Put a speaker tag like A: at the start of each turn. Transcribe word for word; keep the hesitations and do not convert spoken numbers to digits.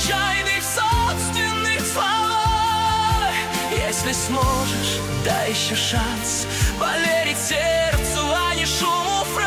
A: отчаянный в собственных словах. Если сможешь, дай еще шанс поверить сердцу, а не шуму